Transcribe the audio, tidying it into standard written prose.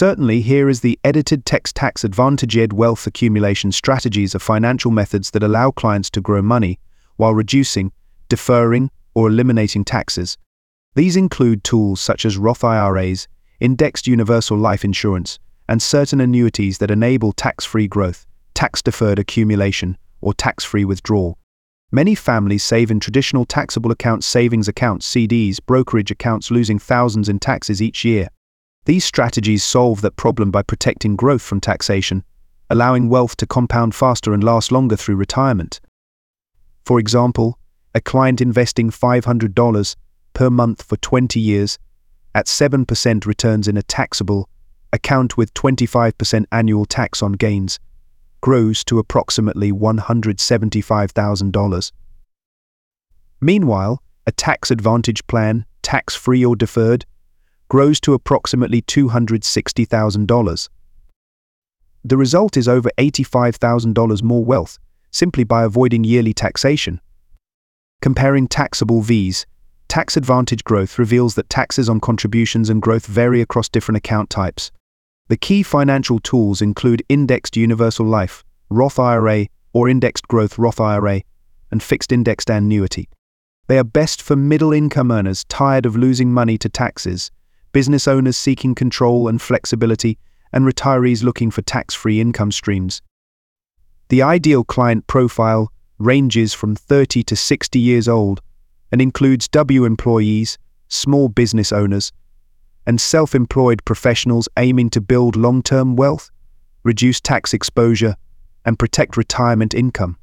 Certainly, here is the edited text. Tax advantaged wealth accumulation strategies are financial methods that allow clients to grow money while reducing, deferring, or eliminating taxes. These include tools such as Roth IRAs, indexed universal life insurance, and certain annuities that enable tax-free growth, tax-deferred accumulation, or tax-free withdrawal. Many families save in traditional taxable accounts, savings accounts, CDs, brokerage accounts, losing thousands in taxes each year. These strategies solve that problem by protecting growth from taxation, allowing wealth to compound faster and last longer through retirement. For example, a client investing $500 per month for 20 years at 7% returns in a taxable account with 25% annual tax on gains grows to approximately $175,000. Meanwhile, a tax advantage plan, tax-free or deferred, grows to approximately $260,000. The result is over $85,000 more wealth, simply by avoiding yearly taxation. Comparing taxable Vs, tax advantage growth reveals that taxes on contributions and growth vary across different account types. The key financial tools include indexed universal life, Roth IRA, or indexed growth Roth IRA, and fixed indexed annuity. They are best for middle-income earners tired of losing money to taxes, business owners seeking control and flexibility, and retirees looking for tax-free income streams. The ideal client profile ranges from 30 to 60 years old and includes W employees, small business owners, and self-employed professionals aiming to build long-term wealth, reduce tax exposure, and protect retirement income.